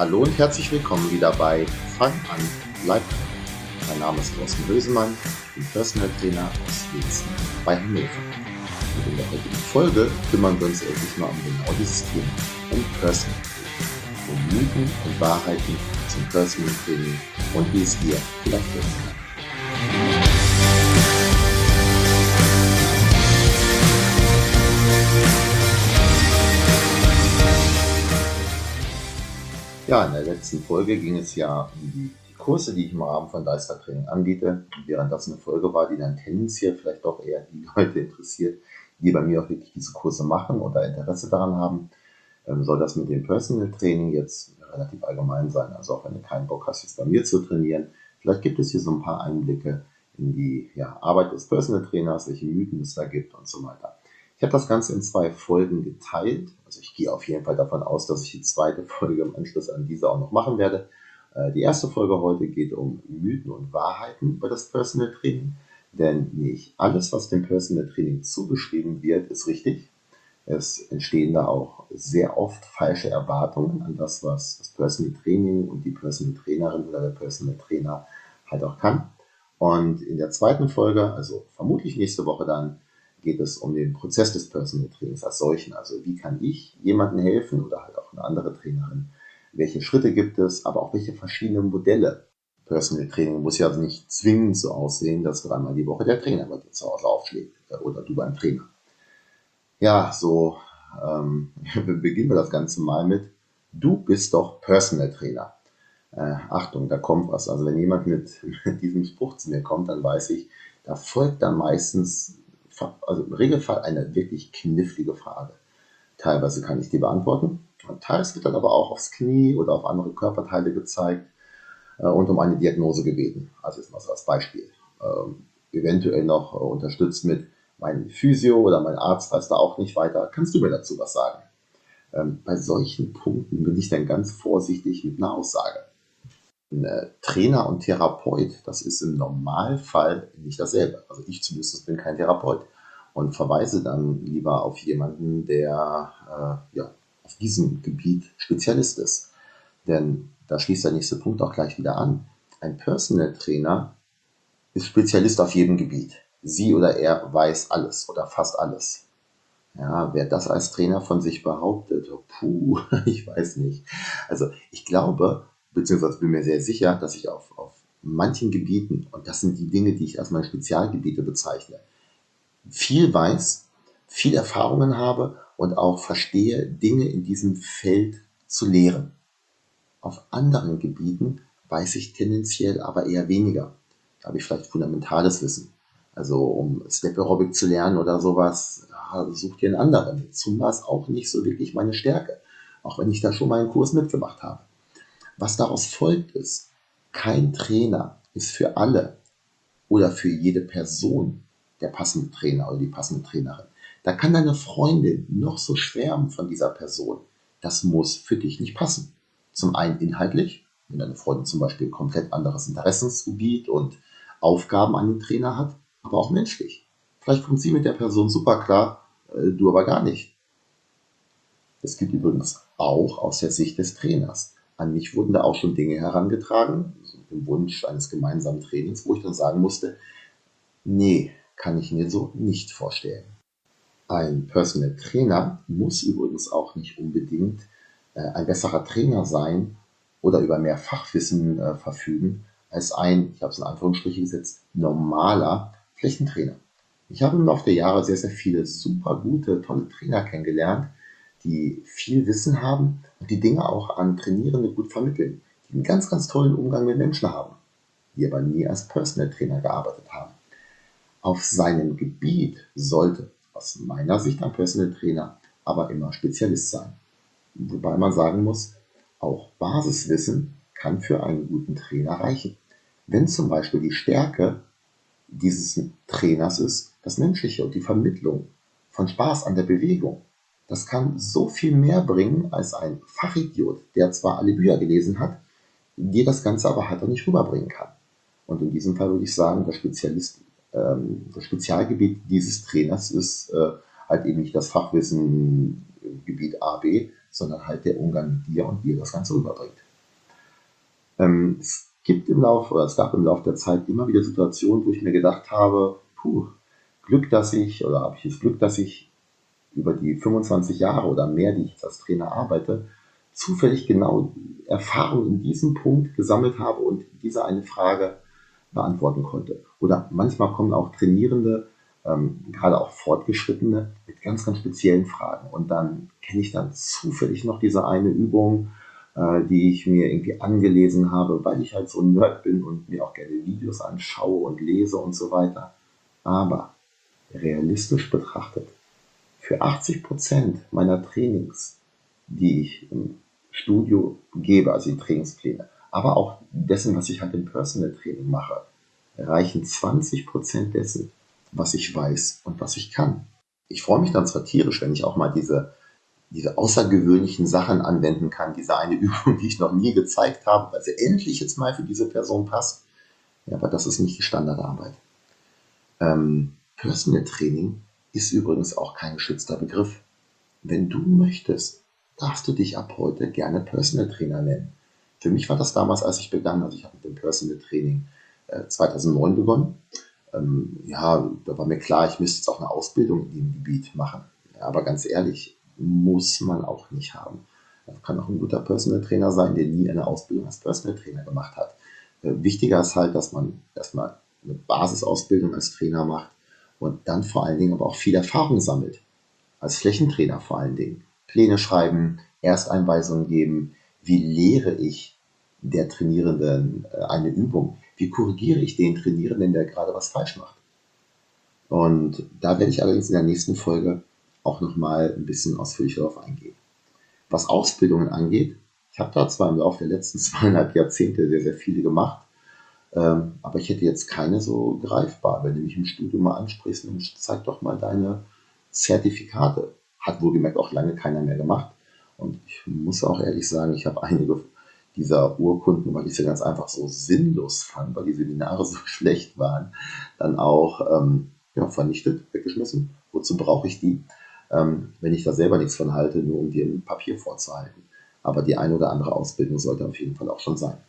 Hallo und herzlich willkommen wieder bei Fang an, bleib dran. Mein Name ist Thorsten Bösemann, ich bin Personal Trainer aus Wietzen bei Hannover. Und in der heutigen Folge kümmern wir uns endlich mal um genau dieses Thema, um Personal Training, um Mythen und Wahrheiten zum Personal Training und wie es dir vielleicht helfen kann. Ja, in der letzten Folge ging es ja um die Kurse, die ich im Rahmen von Leistertraining anbiete. Und während das eine Folge war, die dann tendenziell vielleicht doch eher die Leute interessiert, die bei mir auch wirklich diese Kurse machen oder Interesse daran haben, soll das mit dem Personal Training jetzt relativ allgemein sein. Also auch wenn du keinen Bock hast, jetzt bei mir zu trainieren, vielleicht gibt es hier so ein paar Einblicke in die Arbeit des Personal Trainers, welche Mythen es da gibt und so weiter. Ich habe das Ganze in 2 Folgen geteilt. Also ich gehe auf jeden Fall davon aus, dass ich die zweite Folge im Anschluss an diese auch noch machen werde. Die erste Folge heute geht um Mythen und Wahrheiten über das Personal Training. Denn nicht alles, was dem Personal Training zugeschrieben wird, ist richtig. Es entstehen da auch sehr oft falsche Erwartungen an das, was das Personal Training und die Personal Trainerin oder der Personal Trainer halt auch kann. Und in der zweiten Folge, also vermutlich nächste Woche dann, geht es um den Prozess des Personal Trainings als solchen. Also wie kann ich jemandem helfen oder halt auch eine andere Trainerin? Welche Schritte gibt es, aber auch welche verschiedenen Modelle? Personal Training muss ja nicht zwingend so aussehen, dass 3-mal die Woche der Trainer bei dir zu Hause aufschlägt oder du beim Trainer. Ja, so beginnen wir das Ganze mal mit: Du bist doch Personal Trainer. Achtung, da kommt was. Also wenn jemand mit diesem Spruch zu mir kommt, dann weiß ich, da folgt dann meistens, also im Regelfall, eine wirklich knifflige Frage. Teilweise kann ich die beantworten, und teils wird dann aber auch aufs Knie oder auf andere Körperteile gezeigt und um eine Diagnose gebeten. Also jetzt mal so als Beispiel. Eventuell noch unterstützt mit: Mein Physio oder mein Arzt weiß da auch nicht weiter. Kannst du mir dazu was sagen? Bei solchen Punkten bin ich dann ganz vorsichtig mit einer Aussage. Trainer und Therapeut, das ist im Normalfall nicht dasselbe. Also ich zumindest bin kein Therapeut und verweise dann lieber auf jemanden, der auf diesem Gebiet Spezialist ist. Denn da schließt der nächste Punkt auch gleich wieder an. Ein Personal Trainer ist Spezialist auf jedem Gebiet. Sie oder er weiß alles oder fast alles. Ja, wer das als Trainer von sich behauptet, ich weiß nicht. Also ich glaube, beziehungsweise bin mir sehr sicher, dass ich auf manchen Gebieten, und das sind die Dinge, die ich als meine Spezialgebiete bezeichne, viel weiß, viel Erfahrungen habe und auch verstehe, Dinge in diesem Feld zu lehren. Auf anderen Gebieten weiß ich tendenziell aber eher weniger. Da habe ich vielleicht fundamentales Wissen. Also um Step Aerobic zu lernen oder sowas, such dir einen anderen. Zumba ist auch nicht so wirklich meine Stärke, auch wenn ich da schon mal einen Kurs mitgemacht habe. Was daraus folgt ist: Kein Trainer ist für alle oder für jede Person der passende Trainer oder die passende Trainerin. Da kann deine Freundin noch so schwärmen von dieser Person. Das muss für dich nicht passen. Zum einen inhaltlich, wenn deine Freundin zum Beispiel ein komplett anderes Interessensgebiet und Aufgaben an den Trainer hat, aber auch menschlich. Vielleicht kommt sie mit der Person super klar, du aber gar nicht. Es gibt übrigens auch aus der Sicht des Trainers. An mich wurden da auch schon Dinge herangetragen, so im Wunsch eines gemeinsamen Trainings, wo ich dann sagen musste: Nee, kann ich mir so nicht vorstellen. Ein Personal Trainer muss übrigens auch nicht unbedingt ein besserer Trainer sein oder über mehr Fachwissen verfügen als ein, ich habe es in Anführungsstriche gesetzt, normaler Flächentrainer. Ich habe im Laufe der Jahre sehr, sehr viele super gute, tolle Trainer kennengelernt, die viel Wissen haben und die Dinge auch an Trainierende gut vermitteln, die einen ganz, ganz tollen Umgang mit Menschen haben, die aber nie als Personal Trainer gearbeitet haben. Auf seinem Gebiet sollte aus meiner Sicht ein Personal Trainer aber immer Spezialist sein. Wobei man sagen muss, auch Basiswissen kann für einen guten Trainer reichen. Wenn zum Beispiel die Stärke dieses Trainers ist das Menschliche und die Vermittlung von Spaß an der Bewegung, das kann so viel mehr bringen als ein Fachidiot, der zwar alle Bücher gelesen hat, dir das Ganze aber halt auch nicht rüberbringen kann. Und in diesem Fall würde ich sagen, das Spezialgebiet dieses Trainers ist halt eben nicht das Fachwissen Gebiet A, B, sondern halt der Umgang mit dir und wie er das Ganze rüberbringt. Es gab im Laufe der Zeit immer wieder Situationen, wo ich mir gedacht habe, habe ich das Glück, dass ich über die 25 Jahre oder mehr, die ich jetzt als Trainer arbeite, zufällig genau Erfahrung in diesem Punkt gesammelt habe und diese eine Frage beantworten konnte. Oder manchmal kommen auch Trainierende, gerade auch Fortgeschrittene, mit ganz, ganz speziellen Fragen. Und dann kenne ich dann zufällig noch diese eine Übung, die ich mir irgendwie angelesen habe, weil ich halt so ein Nerd bin und mir auch gerne Videos anschaue und lese und so weiter. Aber realistisch betrachtet, für 80% meiner Trainings, die ich im Studio gebe, also die Trainingspläne, aber auch dessen, was ich halt im Personal Training mache, reichen 20% dessen, was ich weiß und was ich kann. Ich freue mich dann zwar tierisch, wenn ich auch mal diese außergewöhnlichen Sachen anwenden kann, diese eine Übung, die ich noch nie gezeigt habe, weil sie endlich jetzt mal für diese Person passt. Ja, aber das ist nicht die Standardarbeit. Personal Training ist übrigens auch kein geschützter Begriff. Wenn du möchtest, darfst du dich ab heute gerne Personal Trainer nennen. Für mich war das damals, als ich begann, also ich habe mit dem Personal Training 2009 begonnen. Ja, da war mir klar, ich müsste jetzt auch eine Ausbildung in dem Gebiet machen. Ja, aber ganz ehrlich, muss man auch nicht haben. Man kann auch ein guter Personal Trainer sein, der nie eine Ausbildung als Personal Trainer gemacht hat. Wichtiger ist halt, dass man erstmal eine Basisausbildung als Trainer macht und dann vor allen Dingen aber auch viel Erfahrung sammelt. Als Flächentrainer vor allen Dingen. Pläne schreiben, Ersteinweisungen geben. Wie lehre ich der Trainierenden eine Übung? Wie korrigiere ich den Trainierenden, der gerade was falsch macht? Und da werde ich allerdings in der nächsten Folge auch nochmal ein bisschen ausführlicher darauf eingehen. Was Ausbildungen angeht, ich habe da zwar im Laufe der letzten 2,5 Jahrzehnte sehr, sehr viele gemacht, aber ich hätte jetzt keine so greifbar. Wenn du mich im Studium mal ansprichst, Mensch, zeig doch mal deine Zertifikate. Hat wohlgemerkt auch lange keiner mehr gemacht. Und ich muss auch ehrlich sagen, ich habe einige dieser Urkunden, weil ich sie ganz einfach so sinnlos fand, weil die Seminare so schlecht waren, dann auch ja, vernichtet, weggeschmissen. Wozu brauche ich die, wenn ich da selber nichts von halte, nur um dir ein Papier vorzuhalten? Aber die eine oder andere Ausbildung sollte auf jeden Fall auch schon sein.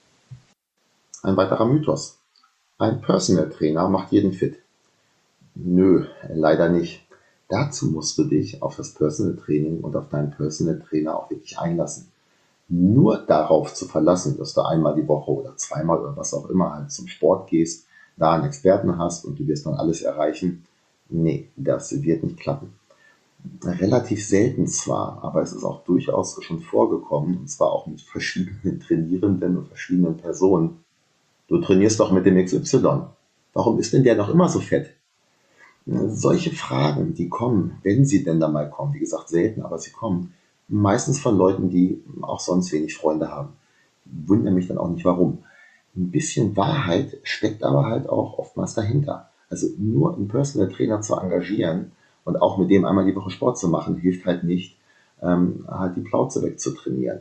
Ein weiterer Mythos. Ein Personal Trainer macht jeden fit. Nö, leider nicht. Dazu musst du dich auf das Personal Training und auf deinen Personal Trainer auch wirklich einlassen. Nur darauf zu verlassen, dass du einmal die Woche oder zweimal oder was auch immer halt zum Sport gehst, da einen Experten hast und du wirst dann alles erreichen, nee, das wird nicht klappen. Relativ selten zwar, aber es ist auch durchaus schon vorgekommen, und zwar auch mit verschiedenen Trainierenden und verschiedenen Personen. Du trainierst doch mit dem XY. Warum ist denn der noch immer so fett? Solche Fragen, die kommen, wenn sie denn da mal kommen, wie gesagt selten, aber sie kommen, meistens von Leuten, die auch sonst wenig Freunde haben. Wundere mich dann auch nicht, warum. Ein bisschen Wahrheit steckt aber halt auch oftmals dahinter. Also nur einen Personal Trainer zu engagieren und auch mit dem einmal die Woche Sport zu machen, hilft halt nicht, halt die Plauze wegzutrainieren.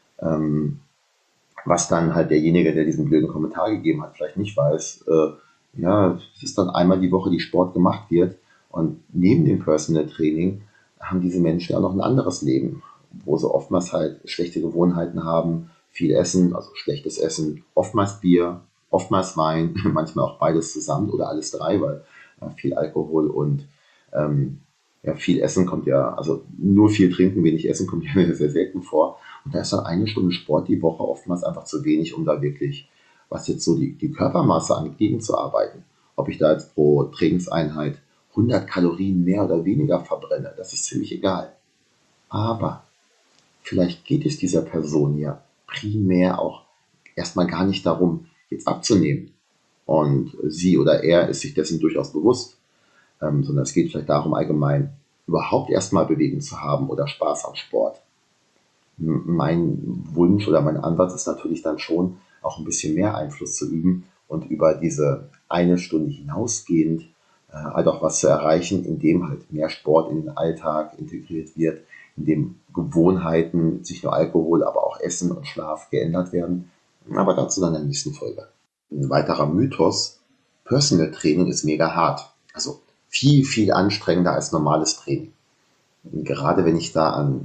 Was dann halt derjenige, der diesen blöden Kommentar gegeben hat, vielleicht nicht weiß, ja, es ist dann einmal die Woche, die Sport gemacht wird. Und neben dem Personal Training haben diese Menschen ja noch ein anderes Leben, wo sie oftmals halt schlechte Gewohnheiten haben, viel Essen, also schlechtes Essen, oftmals Bier, oftmals Wein, manchmal auch beides zusammen oder alles drei, weil viel Alkohol und ja, viel Essen kommt ja, also nur viel trinken, wenig essen kommt ja sehr selten vor. Und da ist dann eine Stunde Sport die Woche oftmals einfach zu wenig, um da wirklich, was jetzt so die Körpermasse angeht, gegenzuarbeiten. Ob ich da jetzt pro Trainingseinheit 100 Kalorien mehr oder weniger verbrenne, das ist ziemlich egal. Aber vielleicht geht es dieser Person ja primär auch erstmal gar nicht darum, jetzt abzunehmen. Und sie oder er ist sich dessen durchaus bewusst, sondern es geht vielleicht darum, allgemein überhaupt erstmal Bewegung zu haben oder Spaß am Sport. Mein Wunsch oder mein Ansatz ist natürlich dann schon, auch ein bisschen mehr Einfluss zu üben und über diese eine Stunde hinausgehend halt auch was zu erreichen, indem halt mehr Sport in den Alltag integriert wird, indem Gewohnheiten, nicht nur Alkohol, aber auch Essen und Schlaf geändert werden. Aber dazu dann in der nächsten Folge. Ein weiterer Mythos: Personal Training ist mega hart. Also viel, viel anstrengender als normales Training. Und gerade wenn ich da an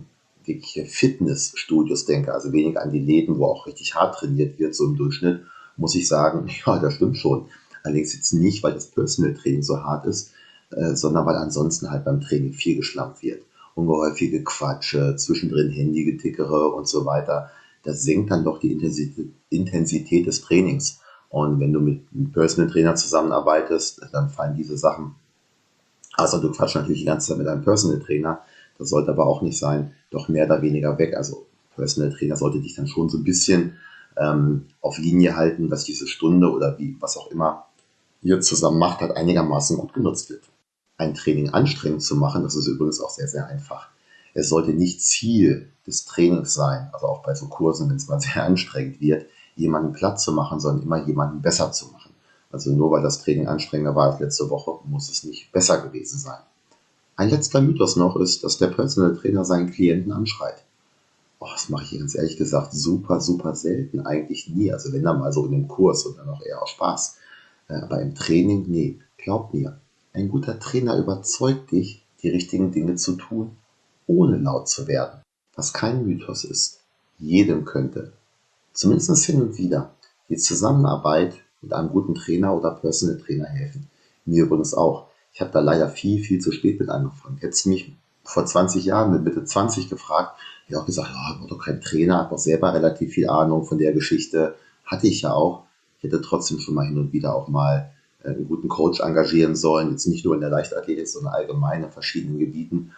wirkliche Fitnessstudios denke, also weniger an die Läden, wo auch richtig hart trainiert wird, so im Durchschnitt, muss ich sagen, ja, das stimmt schon. Allerdings jetzt nicht, weil das Personal Training so hart ist, sondern weil ansonsten halt beim Training viel geschlampt wird. Ungeheuerliche Quatsche, zwischendrin Handygetickere und so weiter. Das senkt dann doch die Intensität des Trainings. Und wenn du mit einem Personal Trainer zusammenarbeitest, dann fallen diese Sachen. Also du quatschst natürlich die ganze Zeit mit einem Personal Trainer. Das sollte aber auch nicht sein, doch mehr oder weniger weg. Also Personal Trainer sollte dich dann schon so ein bisschen auf Linie halten, dass diese Stunde oder wie, was auch immer ihr zusammen macht, hat einigermaßen gut genutzt wird. Ein Training anstrengend zu machen, das ist übrigens auch sehr, sehr einfach. Es sollte nicht Ziel des Trainings sein, also auch bei so Kursen, wenn es mal sehr anstrengend wird, jemanden platt zu machen, sondern immer jemanden besser zu machen. Also nur weil das Training anstrengender war als letzte Woche, muss es nicht besser gewesen sein. Ein letzter Mythos noch ist, dass der Personal Trainer seinen Klienten anschreit. Oh, das mache ich ganz ehrlich gesagt super, super selten, eigentlich nie. Also wenn dann mal so in dem Kurs und dann auch eher aus Spaß. Aber im Training, nee, glaub mir, ein guter Trainer überzeugt dich, die richtigen Dinge zu tun, ohne laut zu werden. Was kein Mythos ist. Jedem könnte, zumindest hin und wieder, die Zusammenarbeit mit einem guten Trainer oder Personal Trainer helfen. Mir übrigens auch. Ich habe da leider viel, viel zu spät mit angefangen. Hättest du mich vor 20 Jahren mit Mitte 20 gefragt, hätte ich auch gesagt, ja, ich war doch kein Trainer, habe doch selber relativ viel Ahnung von der Geschichte. Hatte ich ja auch. Ich hätte trotzdem schon mal hin und wieder auch mal einen guten Coach engagieren sollen, jetzt nicht nur in der Leichtathletik, sondern allgemein in verschiedenen Gebieten,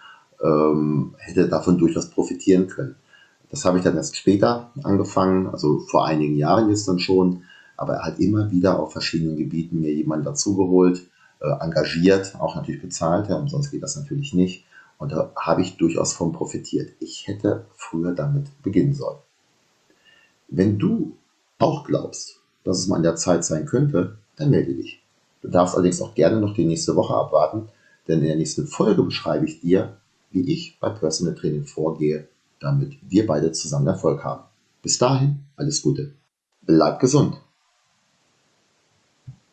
hätte davon durchaus profitieren können. Das habe ich dann erst später angefangen, also vor einigen Jahren jetzt dann schon, aber halt immer wieder auf verschiedenen Gebieten mir jemanden dazugeholt, engagiert, auch natürlich bezahlt, ja, umsonst geht das natürlich nicht. Und da habe ich durchaus von profitiert. Ich hätte früher damit beginnen sollen. Wenn du auch glaubst, dass es mal an der Zeit sein könnte, dann melde dich. Du darfst allerdings auch gerne noch die nächste Woche abwarten, denn in der nächsten Folge beschreibe ich dir, wie ich bei Personal Training vorgehe, damit wir beide zusammen Erfolg haben. Bis dahin, alles Gute. Bleib gesund.